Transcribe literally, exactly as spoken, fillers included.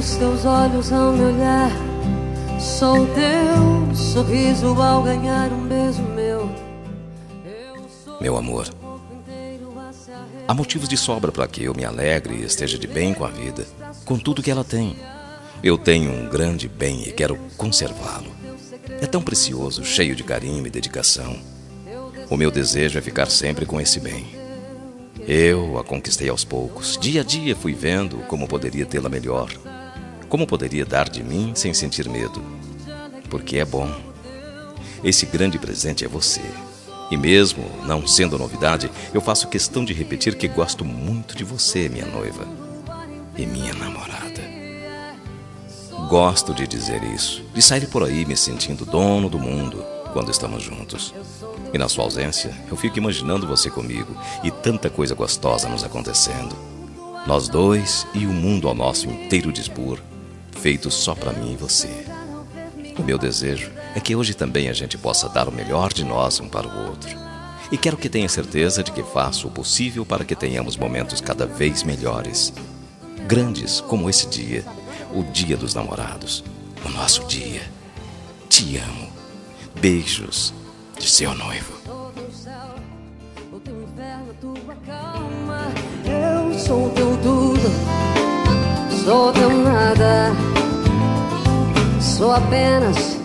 dos teus olhos ao me olhar. Sou teu sorriso ao ganhar um beijo meu. Meu amor, há motivos de sobra para que eu me alegre e esteja de bem com a vida, com tudo que ela tem. Eu tenho um grande bem e quero conservá-lo. É tão precioso, cheio de carinho e dedicação. O meu desejo é ficar sempre com esse bem. Eu a conquistei aos poucos. Dia a dia fui vendo como poderia tê-la melhor. Como poderia dar de mim sem sentir medo. Porque é bom. Esse grande presente é você. E mesmo não sendo novidade, eu faço questão de repetir que gosto muito de você, minha noiva. E minha namorada. Gosto de dizer isso, de sair por aí me sentindo dono do mundo quando estamos juntos. E na sua ausência, eu fico imaginando você comigo e tanta coisa gostosa nos acontecendo. Nós dois e o mundo ao nosso inteiro dispor, feito só pra mim e você. O meu desejo é que hoje também a gente possa dar o melhor de nós um para o outro. E quero que tenha certeza de que faço o possível para que tenhamos momentos cada vez melhores. Grandes como esse dia, o dia dos namorados, o nosso dia. Te amo. Beijos de seu noivo. Eu sou teu tudo, sou teu nada. Sou apenas